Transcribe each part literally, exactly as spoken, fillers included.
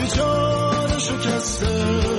بیچاره شکسته.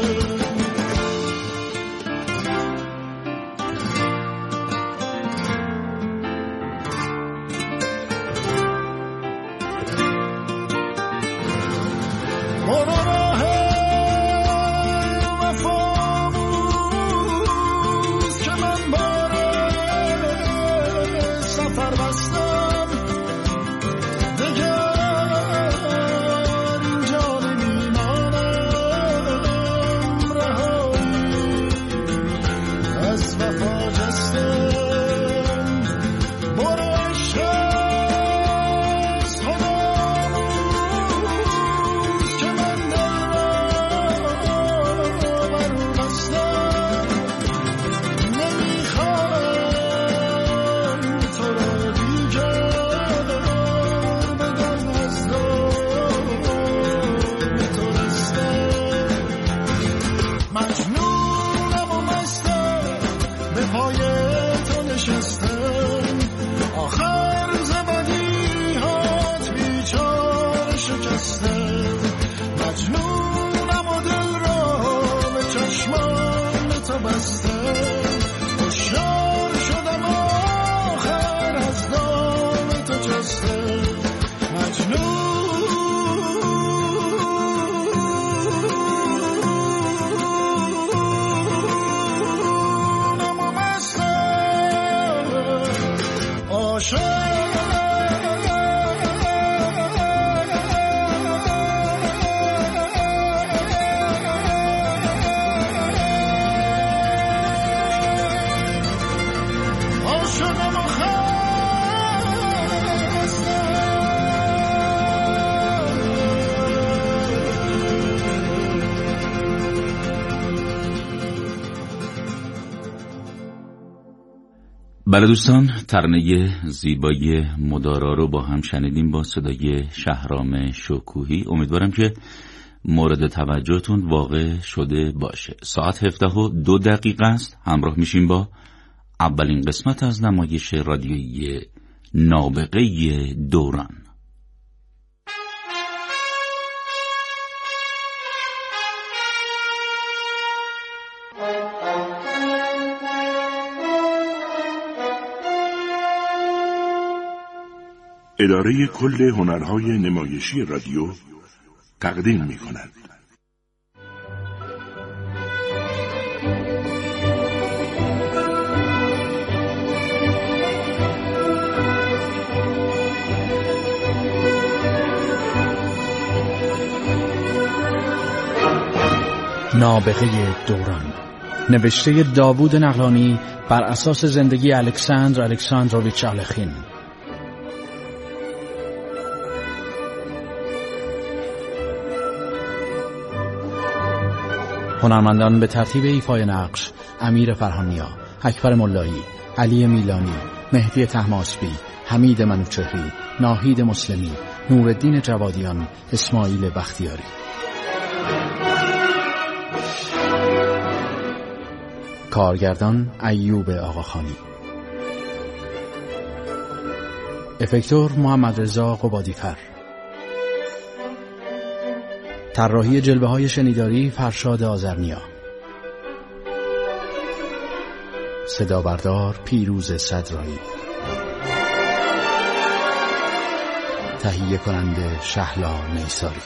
بله دوستان، ترانه زیبای مدارا رو با هم شنیدیم با صدای شهرام شکوهی. امیدوارم که مورد توجهتون واقع شده باشه. ساعت هفده و دو دقیقه است. همراه میشیم با اولین قسمت از نمایش رادیویی نابغه دوران. اداره کل هنرهای نمایشی رادیو تقدیم می کند. نابغه دوران، نوشته داوود نقلانی بر اساس زندگی الکساندر الکساندروویچ آلخین. هنرمندان به ترتیب ایفای نقش: امیر فرهانیا، اکبر ملایی، علی میلانی، مهدی طهماسبی، حمید منوچهری، ناهید مسلمی، نورالدین جوادیان، اسماعیل بختیاری. کارگردان ایوب آقاخانی. افکتور محمد رضا قبادیفر. طراحی جلوه های شنیداری فرشاد آذرنیا. صدا بردار پیروز صدرایی. تهیه کننده شهلا نیساری.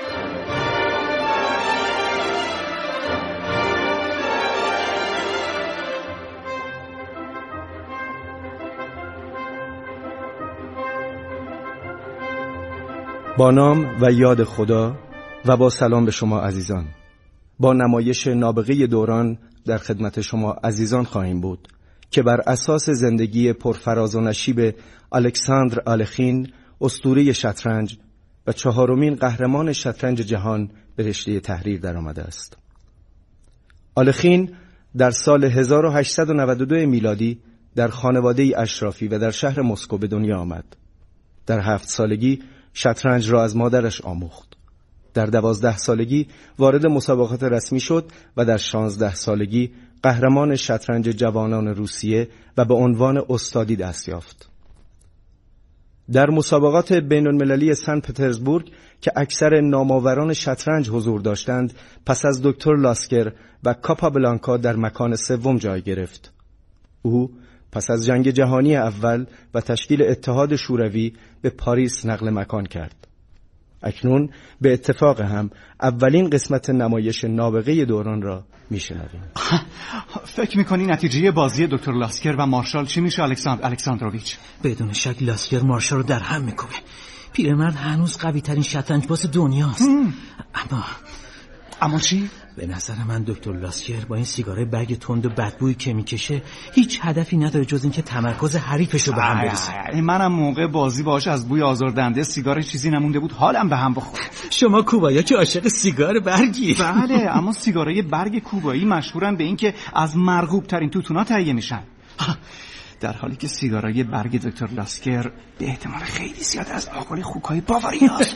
با نام و یاد خدا و با سلام به شما عزیزان، با نمایش نابغه دوران در خدمت شما عزیزان خواهیم بود که بر اساس زندگی پرفراز و نشیب الکساندر آلخین، اسطوره شطرنج و چهارمین قهرمان شطرنج جهان به رشته تحریر درآمده است. آلخین در سال هزار و هشتصد و نود و دو میلادی در خانواده اشرافی و در شهر مسکو به دنیا آمد. در هفت سالگی شطرنج را از مادرش آموخت. در دوازده سالگی وارد مسابقات رسمی شد و در شانزده سالگی قهرمان شطرنج جوانان روسیه و به عنوان استادی دست یافت. در مسابقات بین المللی سن پترزبورگ که اکثر نامآوران شطرنج حضور داشتند، پس از دکتر لاسکر و کاپابلانکا در مکان سوم جای گرفت. او پس از جنگ جهانی اول و تشکیل اتحاد شوروی به پاریس نقل مکان کرد. اکنون به اتفاق هم اولین قسمت نمایش نابغه دوران را میشنویم. فکر میکنی نتیجه بازی دکتر لاسکر و مارشال چی میشه الکساندر الکساندروویچ؟ بدون شک لاسکر مارشال رو در هم میکنه. پیرمرد هنوز قوی ترین شطرنج باز دنیاست. اما اما چی؟ به نظر من دکتر لاسکر با این سیگاره برگ تند و بدبویی که میکشه هیچ هدفی نداره جز اینکه تمرکز حریفش رو به هم برسه. منم موقع بازی باهاش از بوی آزاردهنده سیگار چیزی نمونده بود، حالم به هم بخوره. شما کوبایا که عاشق سیگار برگی. بله، اما سیگارای برگ کوبایی مشهورن به این که از مرغوب ترین توتونا تهیه میشن، در حالی که سیگارای برگ دکتر لاسکر به احتمال خیلی زیاد از آقای خوکای باواریاست.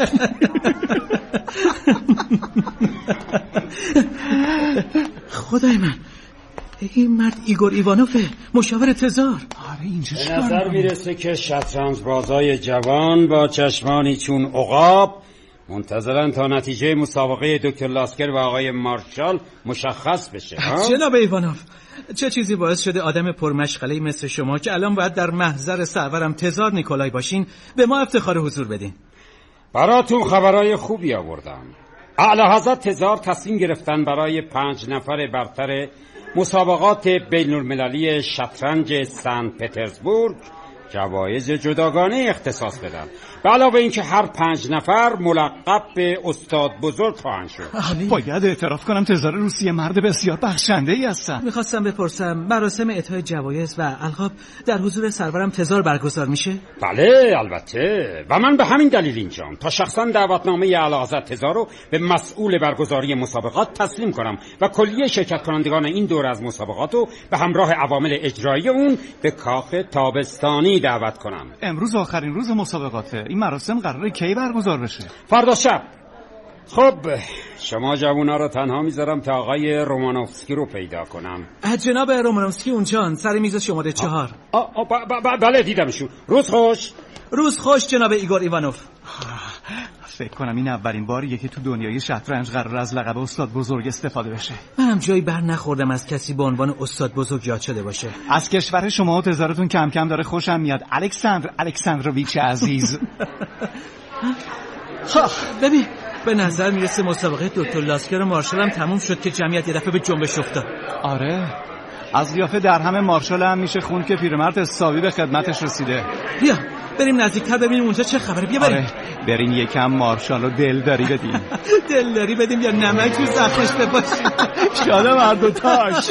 خدای من، این مرد ایگور ایوانوفه، مشاور تزار. آره اینجا به نظر میرسه که شطرنج بازای جوان با چشمانی چون عقاب منتظرن تا نتیجه مسابقه دکتر لاسکر و آقای مارشال مشخص بشه. جناب ایوانوف، چه چیزی باعث شده آدم پرمشغله مثل شما که الان باید در محضر سرورم تزار نیکولای باشین به ما افتخار حضور بدین؟ براتون خبرای خوبی آوردم. اعلی حضرت تزار تصمیم گرفتن برای پنج نفر برتر مسابقات بین المللی شطرنج سن پترزبورگ جوایز جداگانه اختصاص بدن. به علاوه اینکه هر پنج نفر ملقب به استاد بزرگ خواهند شد. باید اعتراف کنم تزار روسیه مرد بسیار بخشنده ای هستن. میخواستم بپرسم مراسم اعطای جوایز و القاب در حضور سرورم تزار برگزار میشه؟ بله البته، و من به همین دلیل اینجام تا شخصا دعوتنامه اعلی حضرت تزار رو به مسئول برگزاری مسابقات تسلیم کنم و کلیه شرکت کنندگان این دور از مسابقات رو به همراه عوامل اجرایی اون به کاخ تابستانی دعوت کنم. امروز آخرین روز مسابقاته. این مراسم قراره کی برگزار بشه؟ فردا شب. خب شما جوونا رو تنها میذارم تا آقای رومانوفسکی رو پیدا کنم. جناب رومانوفسکی اونجان سر میز شماره چهار. آ آ ب ب بله دیدمشون. روز خوش. روز خوش جناب ایگور ایوانوف. فکر کنم این اولین باریه که تو دنیای شطرنج قرار از لقب استاد بزرگ استفاده بشه. منم جایی بر نخوردم از کسی به عنوان استاد بزرگ یاد شده باشه. از کشور شما و تزارتون کم کم داره خوشم میاد الکساندر الکساندروویچ عزیز. ببین به نظر میرسه مسابقه دکتر لاسکر و مارشال هم تموم شد که جمعیت یه دفعه به جنبش افتاد. آره، از قیافه در همه مارشال هم میشه خوند که پیرمرد حسابی به خدمتش رسیده. بیا بریم نزدیکتر ببینیم اونجا چه خبره. بیا بریم. آره، بریم یکم مارشال رو دلداری بدیم. دلداری بدیم یا نمک رو زخمش بپاشیم؟ شادم هر دو تاش.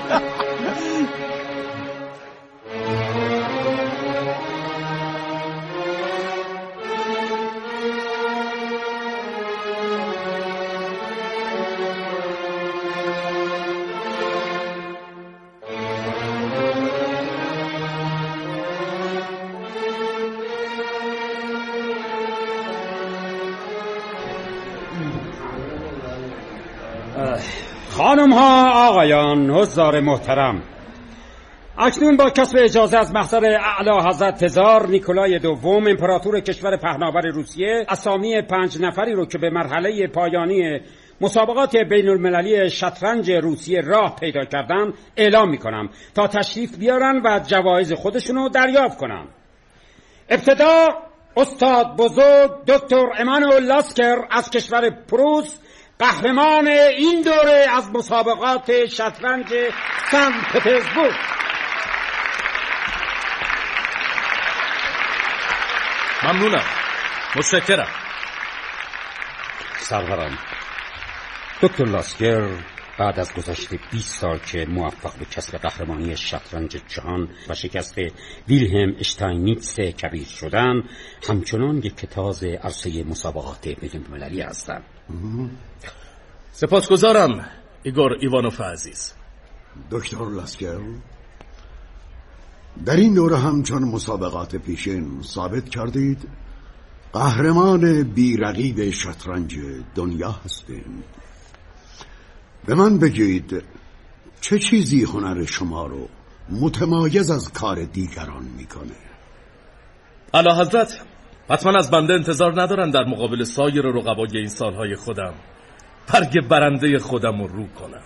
خانم ها آقایان حضار محترم، اکنون با کسب اجازه از محضر اعلی حضرت تزار نیکولای دوم امپراتور کشور پهناور روسیه اسامی پنج نفری رو که به مرحله پایانی مسابقات بین المللی شطرنج روسیه راه پیدا کردن اعلام میکنم تا تشریف بیارن و جوایز خودشونو دریافت کنن. ابتدا استاد بزرگ دکتر امانوئل لاسکر از کشور پروس، قهرمان این دوره از مسابقات شطرنج سن پترزبورگ. ممنونم، متشکرم. سرورم، دکتر لاسکر بعد از گذشت بیست سال که موفق به کسب قهرمانی شطرنج جهان و شکست ویلهلم اشتاینیتس کبیر شدن، همچنان یک کتاز عرصه مسابقات بین المللی هستند. سپاسگزارم ایگور ایوانوف عزیز. دکتر لاسکر، در این دوره همچون مسابقات پیشین ثابت کردید قهرمان بی‌رقیب شطرنج دنیا هستید. به من بگید چه چیزی هنر شما رو متمایز از کار دیگران میکنه؟ اعلی حضرت، حتما از بنده انتظار ندارن در مقابل سایر رقبای این سالهای خودم برگ برنده خودم رو رو کنم.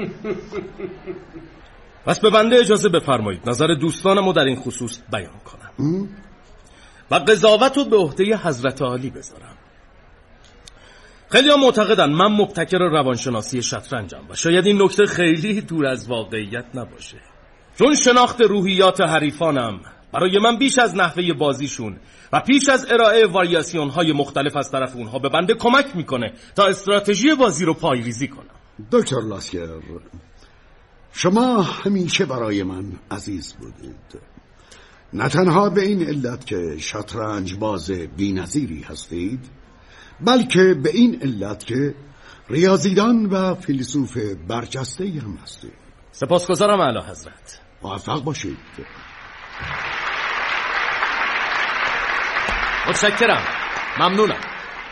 پس به بنده اجازه بفرمایید نظر دوستانم رو در این خصوص بیان کنم و قضاوت رو به عهده حضرت عالی بذارم. خیلی ها معتقدن من مبتکر روانشناسی شطرنجم و شاید این نکته خیلی دور از واقعیت نباشه، چون شناخت روحیات حریفانم برای من بیش از نحوه بازیشون و پیش از ارائه واریاسیون های مختلف از طرف اونها به بنده کمک میکنه تا استراتژی بازی رو پایریزی کنم. دکتر لاسکر، شما همیشه برای من عزیز بودید، نه تنها به این علت که شطرنج باز بی‌نظیری هستید، بلکه به این علت که ریاضیدان و فیلسوف برجسته هم هستید. سپاسگزارم اعلی حضرت. موفق باشید. متشکرم. ممنونم.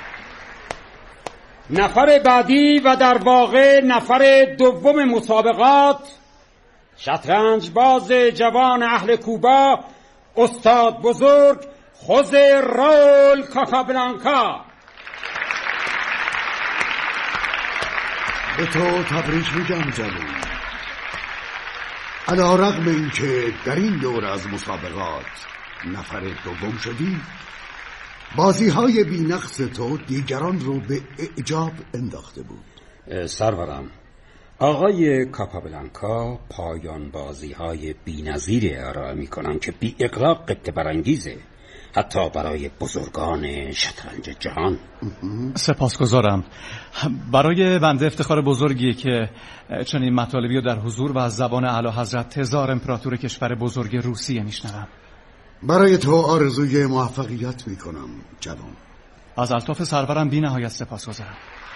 نفر بعدی و در واقع نفر دوم مسابقات، شطرنج باز جوان اهل کوبا، استاد بزرگ خوزه راول کاکابلانکا. به تو تبریک میگم جوان. علی‌رغم اینکه در این دور از مسابقات نفر دوم شدی، بازی های بی نقص تو دیگران رو به اعجاب انداخته بود. سرورم، آقای کاپابلانکا پایان بازی های بی نظیر ارائه می کنن که بی اغراق قبطه برانگیزه، حتی برای بزرگان شطرنج جهان. سپاسگزارم. برای بنده افتخار بزرگیه که چنین مطالبی رو در حضور و از زبان اعلی حضرت تزار امپراتور کشور بزرگ روسیه میشنوم. برای تو آرزوی موفقیت میکنم جوان. از الطاف سرورم بی نهایت سپاسگزارم.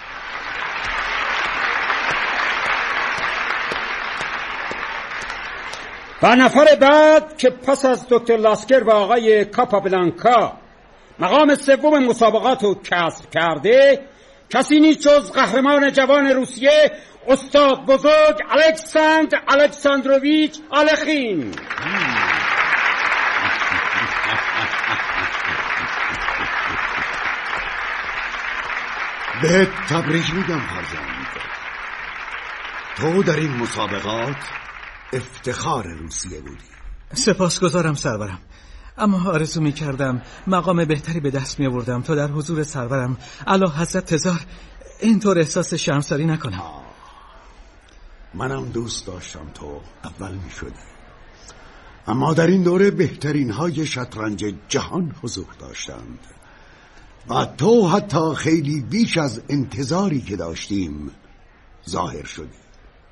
و نفر بعد که پس از دکتر لاسکر و آقای کاپابلانکا مقام سوم مسابقات رو کسب کرده، کسی نیست جز قهرمان جوان روسیه، استاد بزرگ الکساندر الکساندروویچ آلخین. به تبریک میگم فرزند. تو در این مسابقات افتخار روسیه بودی. سپاسگزارم سرورم، اما آرزو می کردم مقام بهتری به دست می آوردم تا در حضور سرورم اعلی حضرت تزار اینطور احساس شرمساری نکنم. آه. منم دوست داشتم تو اول می شدی، اما در این دوره بهترین های شطرنج جهان حضور داشتند و تو حتی خیلی بیش از انتظاری که داشتیم ظاهر شدی.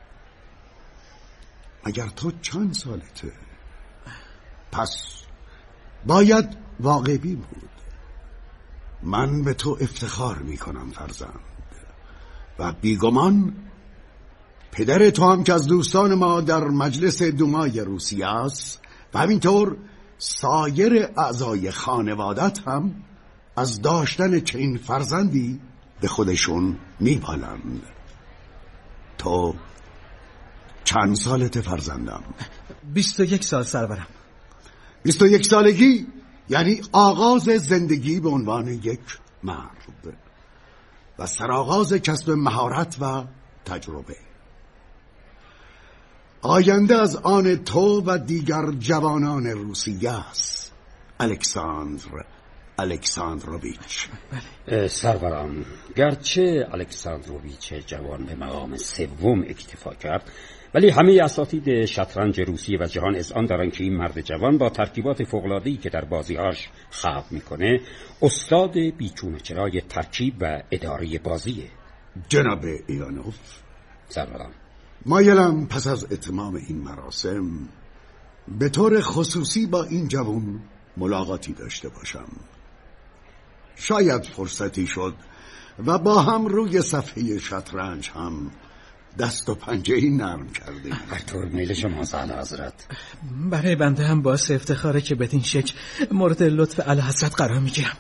اگر تو چند سالته؟ پس باید واقعی بود. من به تو افتخار می کنم فرزند و بیگمان پدر تو هم که از دوستان ما در مجلس دومای روسیه است و همینطور سایر اعضای خانوادت هم از داشتن چنین فرزندی به خودشون میبالند. تو چند سالت فرزندم؟ بیست و یک سال سرورم. بیست و یک سالگی یعنی آغاز زندگی به عنوان یک مرد و سرآغاز کسب مهارت و تجربه. آینده از آن تو و دیگر جوانان روسیه است الکساندر الکساندروویچ. سرورم، گرچه الکساندروویچ جوان به مقام سوم اکتفا کرد، ولی همه اساتید شطرنج روسیه و جهان اذعان دارن که این مرد جوان با ترکیبات فوق‌العاده‌ای که در بازی‌هاش خلق میکنه استاد بیچون چرای ترکیب و اداره بازیه. جناب ایوانوف، سرورم، مایلم پس از اتمام این مراسم به طور خصوصی با این جوان ملاقاتی داشته باشم. شاید فرصتی شد و با هم روی صفحه شطرنج هم دست و پنجه‌ای نرم کردیم. هر طور میل شما اعلی حضرت. برای بنده هم باعث افتخاره که بدین شکل مورد لطف اعلی حضرت قرار میگیرم.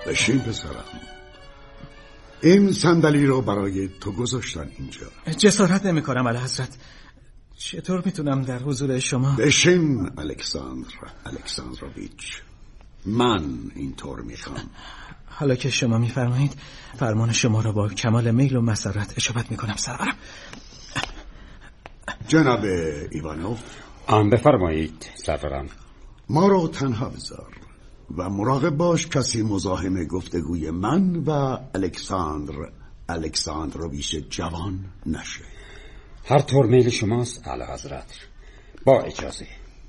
بشین پسرم. این صندلی رو برای تو گذاشتن اینجا. جسارت نمی کنم اعلیحضرت. چطور میتونم در حضور شما؟ بشین الکساندر الکساندروویچ. من اینطور میخوام. حالا که شما میفرمایید فرمان شما را با کمال میل و مسرت اجابت میکنم سرورم. جناب ایوانوف. آن بفرمایید سرورم. ما رو تنها بذار و مراقب باش کسی مزاحم گفتگوی من و الکساندر الکساندروویچ جوان نشه. هر طور میل شماست اعلی حضرت. با اجازه.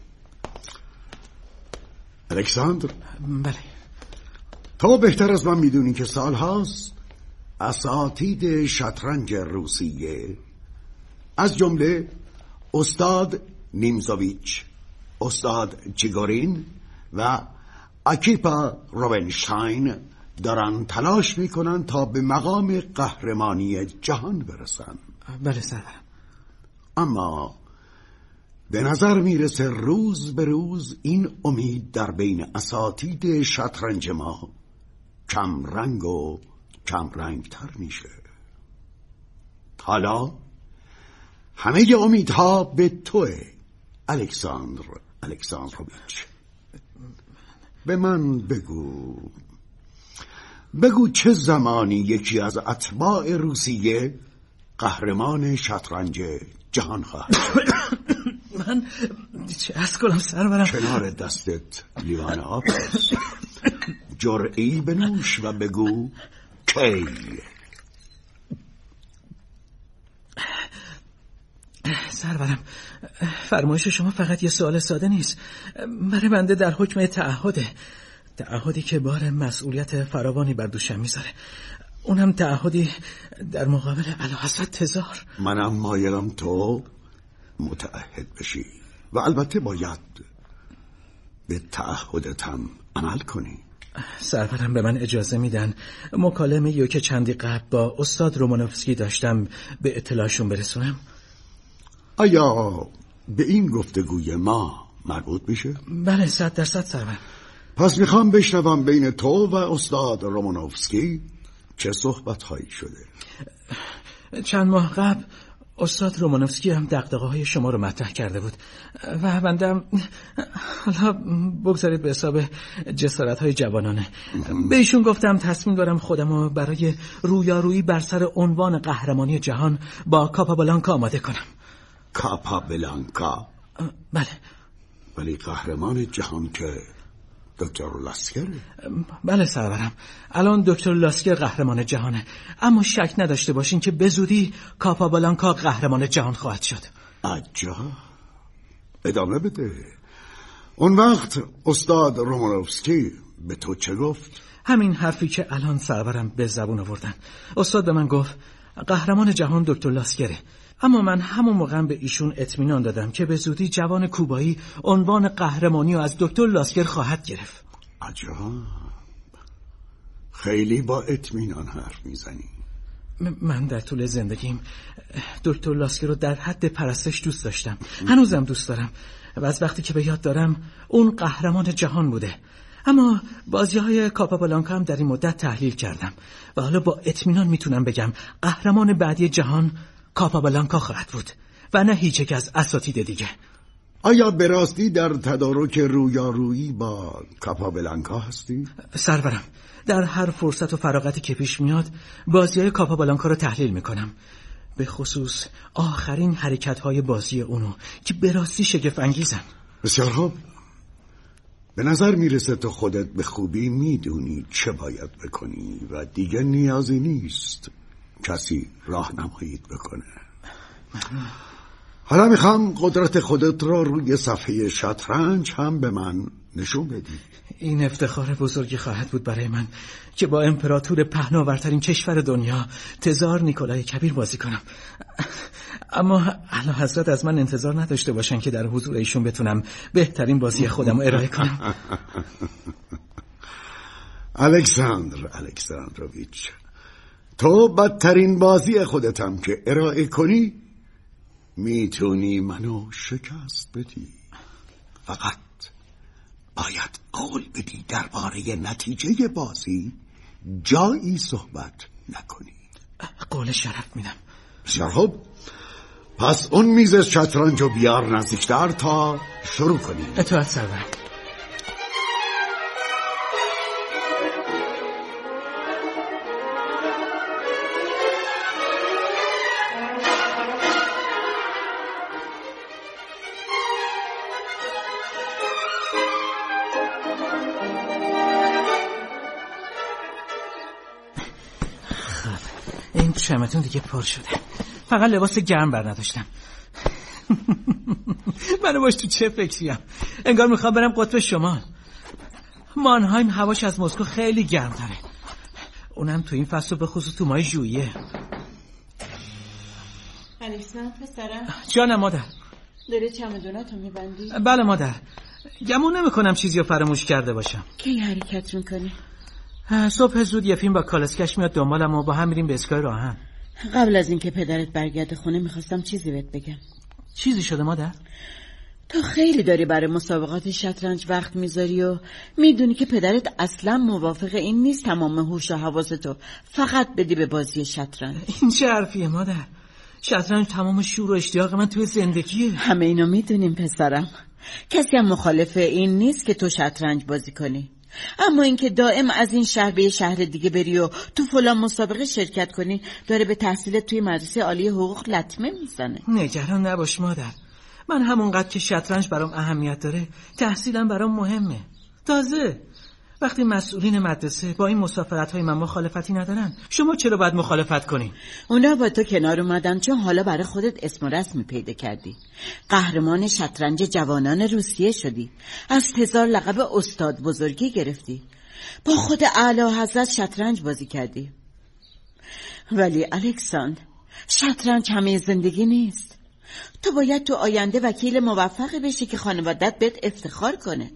الکساندر. بله. تو بهتر از من میدونی که سال هاست اساتید شطرنج روسیه از جمله استاد نیمزوویچ، استاد چیگورین و آکیپا روبنشتاین دارن تلاش میکنن تا به مقام قهرمانی جهان برسن. بله سرورم. اما به نظر میرسه روز به روز این امید در بین اساتید شطرنج ما کم رنگ و کم رنگ تر میشه. حالا همه امیدها به توه الکساندر الکساندروویچ. به من بگو بگو چه زمانی یکی از اتباع روسیه قهرمان شطرنج جهان خواهد شد؟ من چه از کنم سرورم؟ کنار دستت لیوان آب است. جرعی بنوش و بگو کی. سرورم فرمایش شما فقط یه سوال ساده نیست. برای بنده در حکم تعهده، تعهدی که بار مسئولیت فراوانی بر دوشم میذاره، اونم تعهدی در مقابل اعلیحضرت تزار. منم مایلم تو متعهد بشی و البته باید به تعهدتم عمل کنی. سرورم به من اجازه میدن مکالمه یو که چندی قبل با استاد رومانوفسکی داشتم به اطلاعشون برسونم؟ آیا به این گفتگوی ما مربوط میشه؟ بله صد درصد سرور. پس میخوام بشنوم بین تو و استاد رومانوفسکی چه صحبت هایی شده. چند ماه قبل استاد رومانوفسکی هم دغدغه های شما رو مطرح کرده بود و بنده حالا بگذارید به حساب جسارت های جوانانه به ایشون گفتم تصمیم دارم خودم رو برای رویارویی بر سر عنوان قهرمانی جهان با کاپابلانکا آماده کنم. کاپابلانکا؟ بله. ولی قهرمان جهان که دکتر لاسکر؟ بله سرورم، الان دکتر لاسکر قهرمان جهانه، اما شک نداشته باشین که به زودی کاپابلانکا قهرمان جهان خواهد شد. عجب. ادامه بده. اون وقت استاد رومانوفسکی به تو چه گفت؟ همین حرفی که الان سرورم به زبون آوردن. استاد به من گفت قهرمان جهان دکتر لاسکره، اما من همون موقع به ایشون اطمینان دادم که به زودی جوان کوبایی عنوان قهرمانی رو از دکتر لاسکر خواهد گرفت. عجب. خیلی با اطمینان حرف میزنی. من در طول زندگیم دکتر لاسکر رو در حد پرستش دوست داشتم، هنوزم دوست دارم و از وقتی که به یاد دارم اون قهرمان جهان بوده. اما بازی‌های کاپابلانکا هم در این مدت تحلیل کردم و حالا با اطمینان میتونم بگم قهرمان بعدی جهان کاپابلانکا خواهد بود و نه هیچ یک از اساتید دیگه. آیا به راستی در تدارک رویارویی با کاپابلانکا هستی؟ سرورم، در هر فرصت و فراغتی که پیش میاد بازی‌های کاپابلانکا رو تحلیل میکنم، به خصوص آخرین حرکت‌های بازی اونو که به راستی شگفت انگیزن. بسیار خوب. به نظر میرسه تو خودت به خوبی میدونی چه باید بکنی و دیگه نیازی نیست کسی راهنماییت بکنه. حالا میخوام قدرت خودت را روی صفحه شطرنج هم به من نشون بدی. این افتخار بزرگی خواهد بود برای من که با امپراتور پهناورترین کشور دنیا تزار نیکولای کبیر بازی کنم. اما اعلیحضرت از من انتظار نداشته باشن که در حضور ایشون بتونم بهترین بازی خودم رو ارائه کنم. الکساندر الکساندروویچ، تو بدترین بازی خودتم که ارائه کنی میتونی منو شکست بدی. فقط باید قول بدی درباره نتیجه بازی جایی صحبت نکنی. قول شرف میدم. بسیار خوب، پس اون میز شطرنج رو بیار نزدیکتر تا شروع کنیم. اطاعت سرور. چمتون دیگه پر شده، فقط لباس گرم بر نداشتم. منو باش تو چه فکریم؟ انگار میخوام برم قطب شمال. مانهایم هواش از مسکو خیلی گرم تره، اونم تو این فصل به خصوص تو ماه ژوئیه. الکسان پسرم. جانم مادر. داری چمدوناتو میبندی؟ بله مادر، گمون نمیکنم چیزی رو فراموش کرده باشم. کی حرکت میکنی؟ صبح زود یه فیلم با کالسکش میاد دنبالم و با هم میریم به اسکای راهن. قبل از اینکه پدرت برگرده خونه میخواستم چیزی بهت بگم. چیزی شده مادر؟ تو خیلی داری برای مسابقات شطرنج وقت میذاری و میدونی که پدرت اصلا موافق این نیست تمام هوش و حواستو فقط بدی به بازی شطرنج. این چه حرفیه مادر؟ شطرنج تمام شور و اشتیاق من توی زندگیه. همه اینو میدونیم پسرم، کسی هم مخالف این نیست که تو شطرنج بازی کنی، اما اینکه دائم از این شهر به شهر دیگه بری و تو فلان مسابقه شرکت کنی داره به تحصیلت توی مدرسه عالی حقوق لطمه میزنه. نگران نباش مادر، من همونقدر که شطرنج برام اهمیت داره تحصیلم برام مهمه. تازه وقتی مسئولین مدرسه با این مسافرت‌های من مخالفتی ندارن، شما چرا باید مخالفت کنی؟ اونا با تو کنار اومدن چون حالا برای خودت اسم و رسمی پیدا کردی. قهرمان شطرنج جوانان روسیه شدی، از تزار لقب استاد بزرگی گرفتی، با خود اعلی حضرت شطرنج بازی کردی. ولی الکساندر، شطرنج همه زندگی نیست. تو باید تو آینده وکیل موفقی بشی که خانوادت بهت افتخار کنه.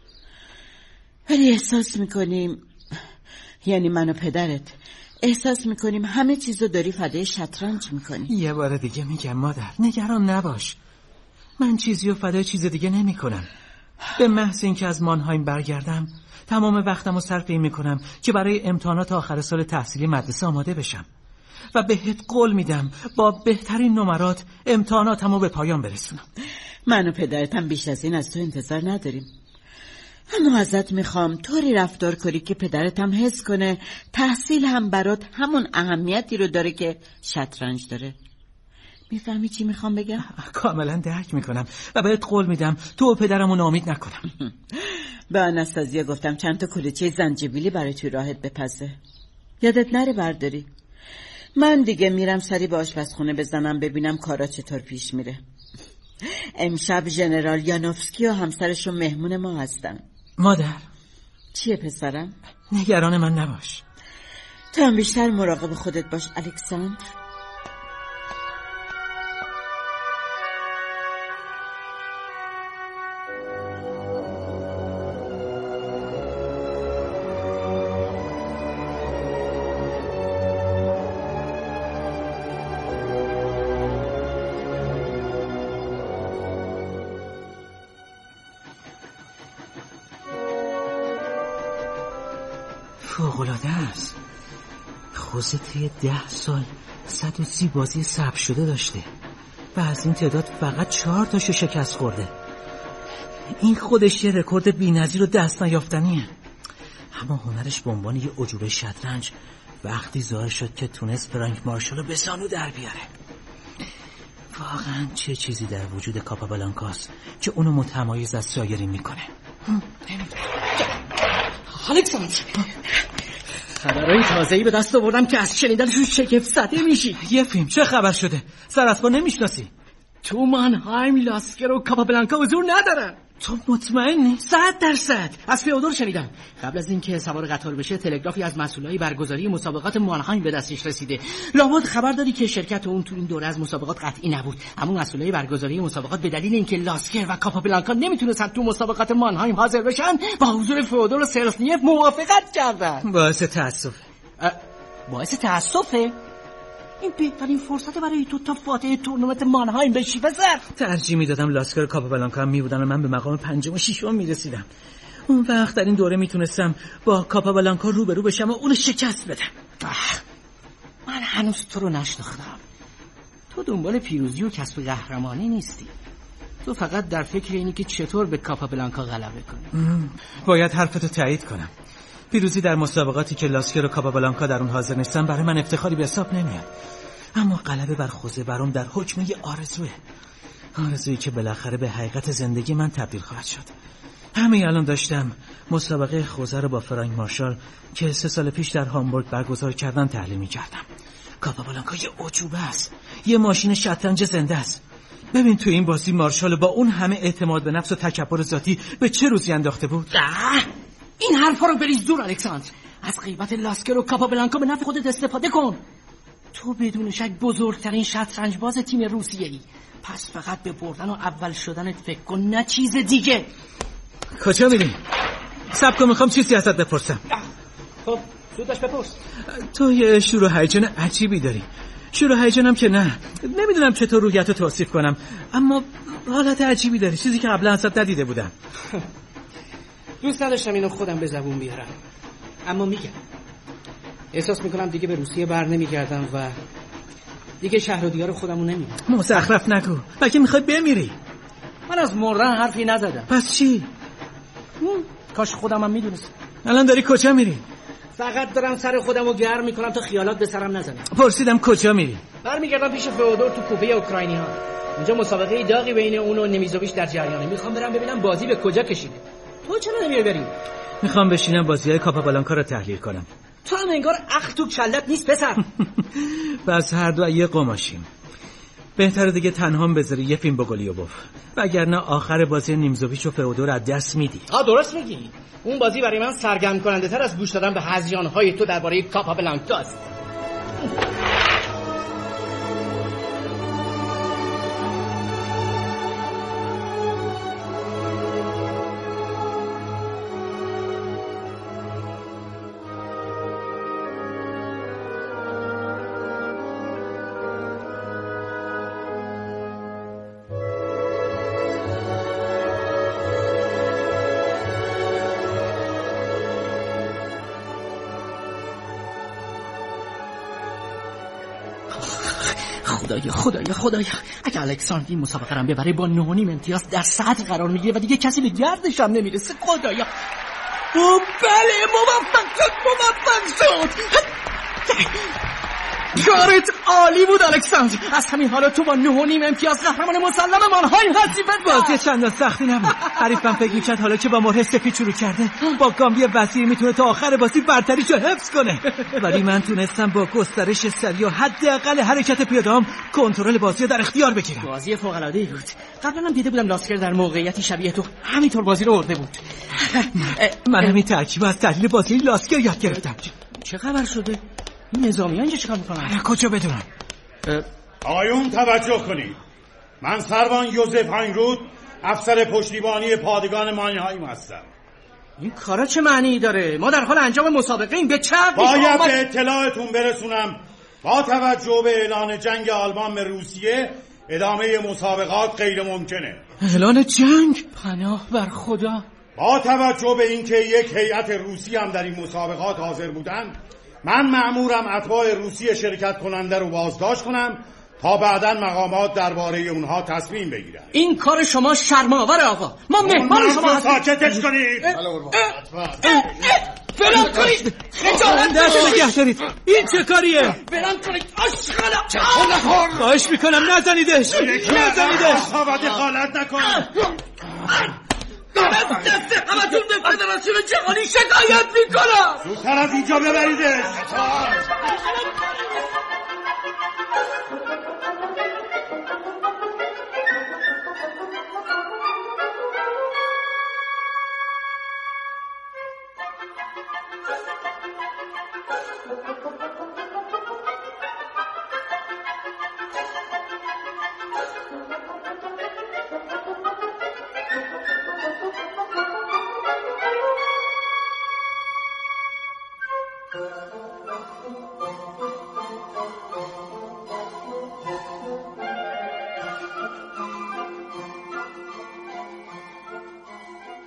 ولی احساس میکنیم، یعنی من و پدرت احساس میکنیم همه چیزو داری فدای شطرنج میکنی. یه بار دیگه میگم مادر، نگران نباش، من چیزی رو فدای چیز دیگه نمیکنم. به محض اینکه از مانهایم برگردم تمام وقتمو صرف این میکنم که برای امتحانات آخر سال تحصیلی مدرسه آماده بشم و بهت قول میدم با بهترین نمرات امتحاناتمو به پایان برسونم. من و پدرتم بیش از این از تو انتظار نداریم، اما ازت میخوام طوری رفتار کنی که پدرتم حس کنه تحصیل هم برات همون اهمیتی رو داره که شطرنج داره. میفهمی چی میخوام بگم؟ کاملا درک میکنم و بهت قول میدم تو و پدرمو ناامید نکنم. به آناستازیا گفتم چند تا کلوچه زنجبیلی برای توی راهت بپزه، یادت نره برداری. من دیگه میرم سری به آشپزخونه بزنم ببینم کارا چطور پیش میره. امشب ژنرال یانوفسکی و همسرشون مهمون ما هستن. مادر. چیه پسرم؟ نگران من نباش. تو هم بیشتر مراقب خودت باش الکساندر. فوق‌العاده است. خوزه طی ده سال صد و سی بازی ثبت شده داشته و از این تعداد فقط چهار تاشو شکست خورده. این خودش یه رکورد بی‌نظیر و دست نیافتنیه. اما هنرش به عنوان یه عجوبه شطرنج وقتی ظاهر شد که تونست فرانک مارشال رو به زانو در بیاره. واقعا چه چیزی در وجود کاپابلانکاست که اونو متمایز از سایرین میکنه. الکساندر، خبرهای تازه‌ای به دست آوردم که از شنیدنشون شگفت زده میشی. یه فیلم چه خبر شده؟ سراسپا نمیشناسی؟ تو مانهایم لاسکر و کاپابلانکا حضور ندارن. تو مطمئنی؟ صد درصد. از فئودور شنیدم قبل از اینکه سوار قطار بشه تلگرافی از مسئولای برگزاری مسابقات مانهایم به دستش رسیده. لابد خبر داری که شرکت اون تو این دوره از مسابقات قطعی نبود، اما مسئولای برگزاری مسابقات به دلیل اینکه لاسکر و کاپابلانکا نمیتونستن تو مسابقات مانهایم حاضر بشن با حضور فئودور و سرسنیف موافقت کردن. باعث تأسف. باعث تأسفه؟ این بهترین فرصت برای تو تا فاتح تورنمنت مانهایم بشی پسر. ترجیح میدادم لاسکر و کاپابلانکا هم میبودن و من به مقام پنجم و ششم میرسیدم. اون وقت در این دوره میتونستم با کاپابلانکا روبرو بشم و اونو شکست بدم. من هنوز تو رو نشناختم. تو دنبال پیروزی و کسب قهرمانی نیستی. تو فقط در فکر اینی که چطور به کاپابلانکا غلبه کنی. باید حرفتو تایید کنم. پیروزی در مسابقاتی که لاسکر و کاپابلانکا در اون حاضر نیستن برای من افتخاری به حساب نمیاد. اما غلبه بر خوزه برام در حکم یه آرزوه. آرزویی که بالاخره به حقیقت زندگی من تبدیل خواهد شد. همین الان داشتم مسابقه خوزه رو با فرانک مارشال که سه سال پیش در هامبورگ برگزار کردن تحلیل می‌کردم. کاپابلانکا یه عجوبه است. یه ماشین شطرنج زنده است. ببین تو این بازی مارشال با اون همه اعتماد به نفس و تکبر ذاتی به چه روزی انداخته بود. این حرفا رو بریز دور الکساندر. از غیبت لاسکر و کاپابلانکا به نفع خودت استفاده کن. تو بدون شک بزرگترین شطرنج باز تیم روسیه‌ای. پس فقط به بردن و اول شدنت فکر کن، نه چیز دیگه. کجا میری؟ صبر کن میخوام چیزی ازت بپرسم. خب زودش بپرس. تو یه شور و هیجان عجیبی داری. شور و هیجانم که نه. نمیدونم چطور رویتو توصیف کنم، اما حالت عجیبی داری، چیزی که قبلا ازت ندیده بودم. دوست نداشتم اینو خودم به زبون بیارم، اما میگم. احساس میکنم دیگه به روسیه بر نمیگردم و دیگه شهر و دیار خودمو نمیبینم. مزخرف نگو. مگه میخوای بمیری؟ من از مردن حرفی نزدم. پس چی؟ کاش خودم هم میدونستم. الان داری کجا میری؟ فقط دارم سر خودمو گرم میکنم تا خیالات به سرم نزنه. پرسیدم کجا میری؟ برمیگردم پیش فئودور تو کوپه اوکراینی ها. اونجا مسابقه داغی بین اون و نمیزوویچ در جریانه. میخوام برم ببینم بازی به کجا کشیده. تو چرا نمیای بریم؟ میخوام بشینم بازیای کاپابلانکا رو تحلیل کنم. تو هم انگار عقل تو کلت نیست پسر. بس هر دو یه قماشیم. بهتره دیگه تنهام بذاری یه فیلم بگلی و بف، وگرنه آخر بازی نیمزوویچ و فئودور از دست میدی. آ درست میگی. اون بازی برای من سرگرم کننده تر از گوش دادن به هذیان‌های تو درباره کاپابلانکا است. خدایا خدایا خدایا اگه الکساندر این مسابقه رو ببره با نه و نیم امتیاز در صدر قرار میگیره و دیگه کسی به گردش هم نمیرسه. خدایا او بله موفق شد موفق شد. کارت عالی بود الکساندر. از همین حالا تو با نه و نیم امتیاز قهرمان مسلم مانهایم هستی. بازی چندان سختی نبود. حریفم فکر می‌کرد حالا که با مهره سفید شروع کرده با گامبی وزیر میتونه تا آخر بازی برتریشو حفظ کنه، ولی من تونستم با گسترش سری و حداقل حرکت پیاده‌ام کنترل بازی رو در اختیار بگیرم. بازی فوق‌العاده‌ای بود. قبلا هم دیده بودم لاسکر در موقعیتی شبیه تو همینطور بازی رو برده بود. من همین ترکیب از تحلیل بازی لاسکر یاد گرفتم. چه خبر شده؟ این نظامیان اینجا چیکار میکنن؟ کجا بدونم؟ آقایون توجه کنید. من سروان یوزف هاینرود، افسر پشتیبانی پادگان مانهایم هستم. این کارا چه معنی داره؟ ما در حال انجام مسابقه این به چه باید به اطلاعتون برسونم با توجه به اعلان جنگ آلمان به روسیه ادامه مسابقات غیر ممکنه. اعلان جنگ؟ پناه بر خدا. با توجه به اینکه یک هیئت روسی هم در این مسابقات حاضر بودن، من مأمورم اتباع روسی شرکت کننده رو بازداشت کنم تا بعداً مقامات درباره اونها تصمیم بگیرن. این کار شما شرم‌آور آقا. ما مهمان شما هستیم. ساکتش کنید. فلان کنید. خجالت دست نگه دارید. این چه کاریه؟ فلان کنید. آشغالا. خواهش میکنم نزنیدش. نزنیدش. خواهد دخالت نکن. از دست همتون به فدراسیون جهانی شکایت میکنم. زودتر از اینجا ببریدش.